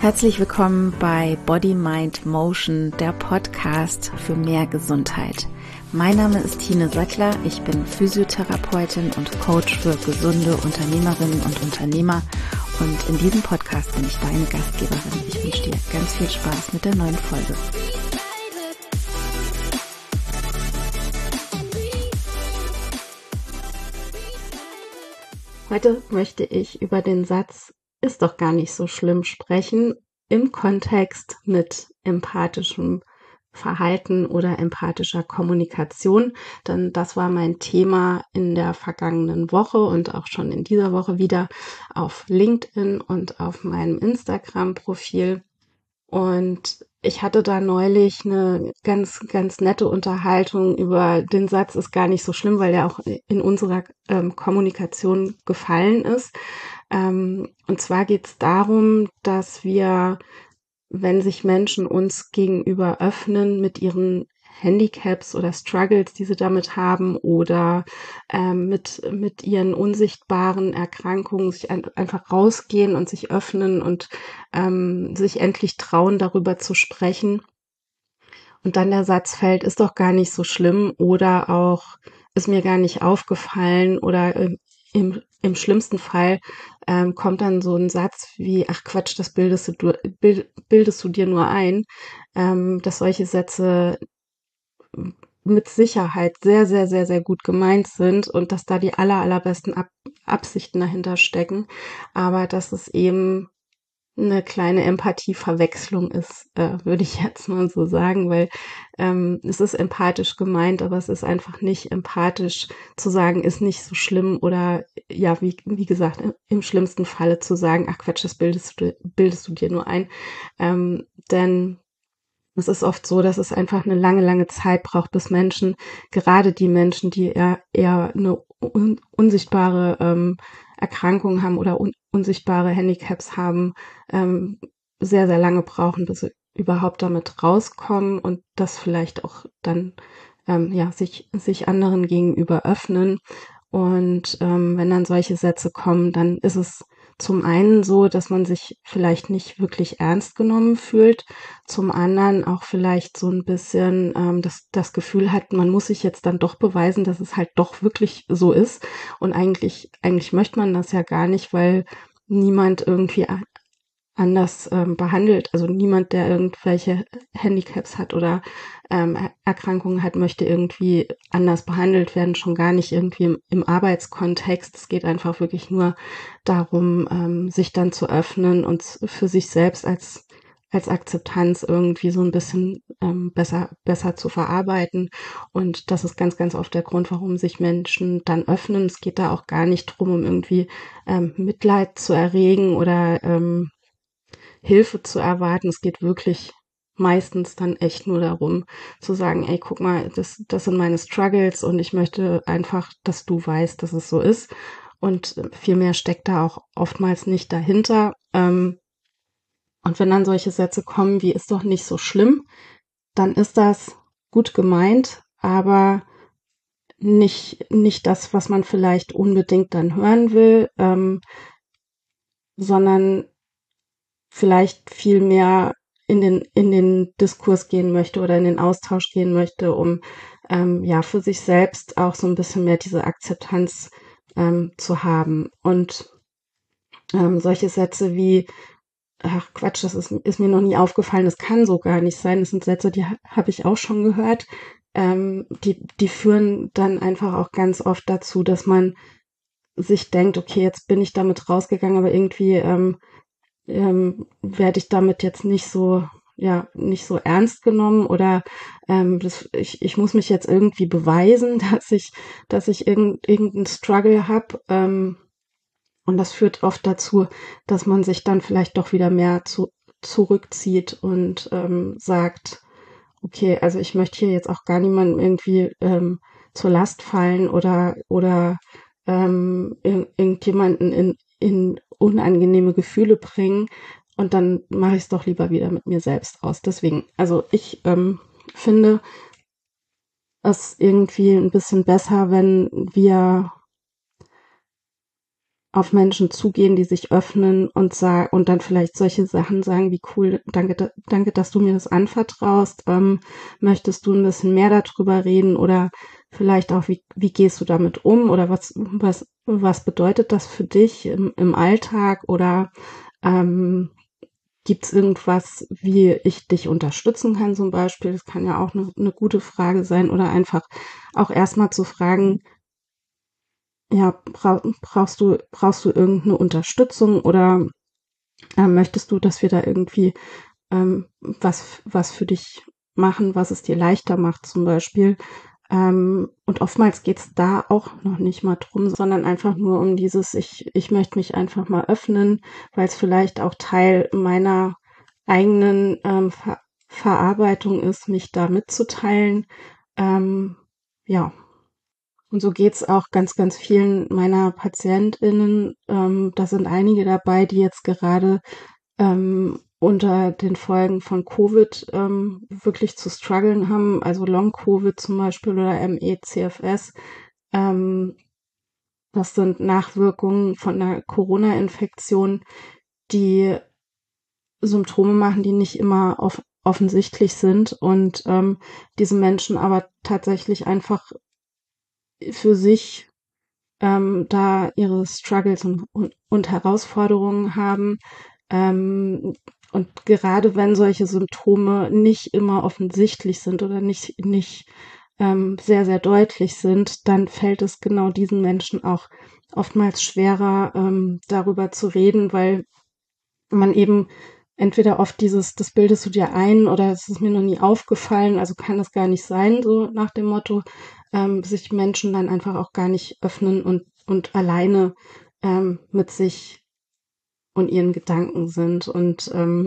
Herzlich willkommen bei Body, Mind, Motion, der Podcast für mehr Gesundheit. Mein Name ist Tine Sattler, ich bin Physiotherapeutin und Coach für gesunde Unternehmerinnen und Unternehmer und in diesem Podcast bin ich deine Gastgeberin. Ich wünsche dir ganz viel Spaß mit der neuen Folge. Heute möchte ich über den Satz "ist doch gar nicht so schlimm" sprechen, im Kontext mit empathischem Verhalten oder empathischer Kommunikation, denn das war mein Thema in der vergangenen Woche und auch schon in dieser Woche wieder auf LinkedIn und auf meinem Instagram-Profil. Und ich hatte da neulich eine ganz nette Unterhaltung über den Satz "ist gar nicht so schlimm", weil der auch in unserer Kommunikation gefallen ist. Und zwar geht es darum, dass wir, wenn sich Menschen uns gegenüber öffnen mit ihren Handicaps oder Struggles, die sie damit haben, oder mit ihren unsichtbaren Erkrankungen sich einfach rausgehen und sich öffnen und sich endlich trauen, darüber zu sprechen. Und dann der Satz fällt, "ist doch gar nicht so schlimm" oder auch "ist mir gar nicht aufgefallen" oder im schlimmsten Fall kommt dann so ein Satz wie "ach Quatsch, das bildest du dir nur ein", dass solche Sätze mit Sicherheit sehr gut gemeint sind und dass da die allerbesten Absichten dahinter stecken, aber dass es eben eine kleine Empathieverwechslung ist, würde ich jetzt mal so sagen, weil es ist empathisch gemeint, aber es ist einfach nicht empathisch zu sagen, ist nicht so schlimm oder ja, wie gesagt, im schlimmsten Falle zu sagen, ach Quatsch, das bildest du dir nur ein. Denn es ist oft so, dass es einfach eine lange Zeit braucht, bis Menschen, gerade die Menschen, die eher eine unsichtbare Erkrankung haben oder unsichtbare Handicaps haben, sehr lange brauchen, bis sie überhaupt damit rauskommen und das vielleicht auch dann sich anderen gegenüber öffnen. Und wenn dann solche Sätze kommen, dann ist es zum einen so, dass man sich vielleicht nicht wirklich ernst genommen fühlt, zum anderen auch vielleicht so ein bisschen das Gefühl hat, man muss sich jetzt dann doch beweisen, dass es halt doch wirklich so ist. Und eigentlich möchte man das ja gar nicht, weil niemand irgendwie anders behandelt. Also niemand, der irgendwelche Handicaps hat oder Erkrankungen hat, möchte irgendwie anders behandelt werden, schon gar nicht irgendwie im Arbeitskontext. Es geht einfach wirklich nur darum, sich dann zu öffnen und für sich selbst als Akzeptanz irgendwie so ein bisschen besser zu verarbeiten. Und das ist ganz oft der Grund, warum sich Menschen dann öffnen. Es geht da auch gar nicht drum, um irgendwie Mitleid zu erregen oder Hilfe zu erwarten. Es geht wirklich meistens dann echt nur darum zu sagen, ey, guck mal, das sind meine Struggles und ich möchte einfach, dass du weißt, dass es so ist. Und viel mehr steckt da auch oftmals nicht dahinter. Und wenn dann solche Sätze kommen wie "ist doch nicht so schlimm", dann ist das gut gemeint, aber nicht das, was man vielleicht unbedingt dann hören will, sondern vielleicht viel mehr in den Diskurs gehen möchte oder in den Austausch gehen möchte, um für sich selbst auch so ein bisschen mehr diese Akzeptanz zu haben. Und solche Sätze wie "ach Quatsch, das ist mir noch nie aufgefallen, das kann so gar nicht sein", das sind Sätze, die habe ich auch schon gehört. Die führen dann einfach auch ganz oft dazu, dass man sich denkt, okay, jetzt bin ich damit rausgegangen, aber irgendwie werde ich damit jetzt nicht so ernst genommen oder ich muss mich jetzt irgendwie beweisen, dass ich irgendeinen Struggle habe, und das führt oft dazu, dass man sich dann vielleicht doch wieder mehr zurückzieht und sagt, okay, also ich möchte hier jetzt auch gar niemandem irgendwie zur Last fallen oder irgendjemanden in unangenehme Gefühle bringen, und dann mache ich es doch lieber wieder mit mir selbst aus. Deswegen, also ich finde es irgendwie ein bisschen besser, wenn wir auf Menschen zugehen, die sich öffnen und und dann vielleicht solche Sachen sagen wie cool, danke, dass du mir das anvertraust. Möchtest du ein bisschen mehr darüber reden oder vielleicht auch, wie gehst du damit um oder was bedeutet das für dich im Alltag oder gibt es irgendwas, wie ich dich unterstützen kann zum Beispiel? Das kann ja auch eine gute Frage sein oder einfach auch erstmal zu fragen, ja, brauchst du irgendeine Unterstützung oder möchtest du, dass wir da irgendwie was für dich machen, was es dir leichter macht zum Beispiel? Und oftmals geht's da auch noch nicht mal drum, sondern einfach nur um dieses, ich möchte mich einfach mal öffnen, weil es vielleicht auch Teil meiner eigenen Verarbeitung ist, mich da mitzuteilen. Ja, und so geht's auch ganz vielen meiner PatientInnen. Da sind einige dabei, die jetzt gerade unter den Folgen von Covid wirklich zu strugglen haben, also Long-Covid zum Beispiel oder ME/CFS. Ähm, Das sind Nachwirkungen von einer Corona-Infektion, die Symptome machen, die nicht immer offensichtlich sind und diese Menschen aber tatsächlich einfach für sich da ihre Struggles und Herausforderungen haben. Und gerade wenn solche Symptome nicht immer offensichtlich sind oder nicht sehr deutlich sind, dann fällt es genau diesen Menschen auch oftmals schwerer, darüber zu reden, weil man eben entweder oft das bildest du dir ein oder es ist mir noch nie aufgefallen, also kann das gar nicht sein, so nach dem Motto, sich Menschen dann einfach auch gar nicht öffnen und alleine mit sich und ihren Gedanken sind. Und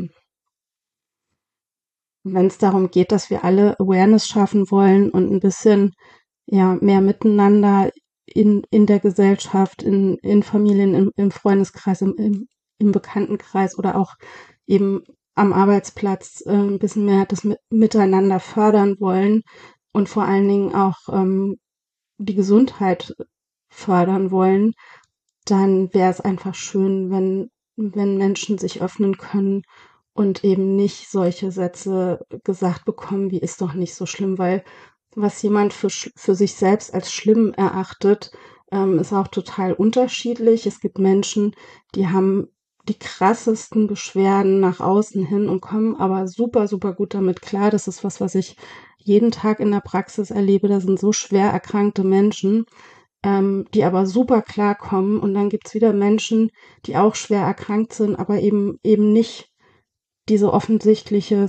wenn es darum geht, dass wir alle Awareness schaffen wollen und ein bisschen ja mehr miteinander in der Gesellschaft, in Familien, im Freundeskreis, im Bekanntenkreis oder auch eben am Arbeitsplatz ein bisschen mehr das Miteinander fördern wollen und vor allen Dingen auch die Gesundheit fördern wollen, dann wäre es einfach schön, wenn Menschen sich öffnen können und eben nicht solche Sätze gesagt bekommen, wie ist doch nicht so schlimm, weil was jemand für sich selbst als schlimm erachtet, ist auch total unterschiedlich. Es gibt Menschen, die haben die krassesten Beschwerden nach außen hin und kommen aber super gut damit klar. Das ist was ich jeden Tag in der Praxis erlebe. Da sind so schwer erkrankte Menschen, die aber super klarkommen. Und dann gibt's wieder Menschen, die auch schwer erkrankt sind, aber eben nicht diese offensichtliche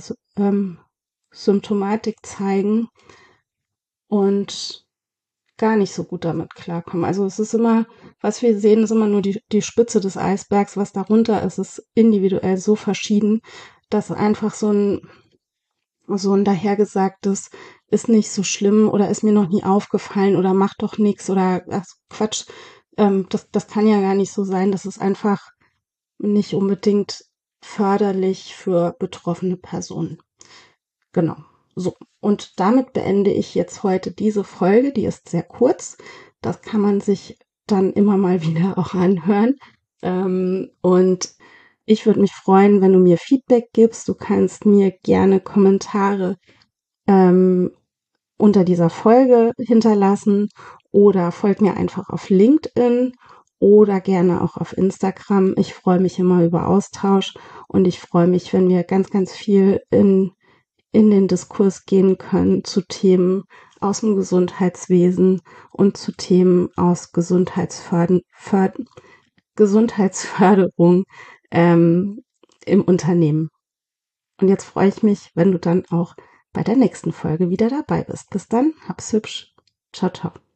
Symptomatik zeigen und gar nicht so gut damit klarkommen. Also es ist immer, was wir sehen, ist immer nur die Spitze des Eisbergs. Was darunter ist, ist individuell so verschieden, dass einfach so ein dahergesagtes ist nicht so schlimm oder ist mir noch nie aufgefallen oder macht doch nichts oder ach, Quatsch, das kann ja gar nicht so sein. Das ist einfach nicht unbedingt förderlich für betroffene Personen. Genau. So. Und damit beende ich jetzt heute diese Folge. Die ist sehr kurz. Das kann man sich dann immer mal wieder auch anhören. Und ich würde mich freuen, wenn du mir Feedback gibst. Du kannst mir gerne Kommentare ähm, unter dieser Folge hinterlassen oder folg mir einfach auf LinkedIn oder gerne auch auf Instagram. Ich freue mich immer über Austausch und ich freue mich, wenn wir ganz viel in den Diskurs gehen können zu Themen aus dem Gesundheitswesen und zu Themen aus Gesundheitsförderung im Unternehmen. Und jetzt freue ich mich, wenn du dann auch bei der nächsten Folge wieder dabei bist. Bis dann, hab's hübsch. Ciao, ciao.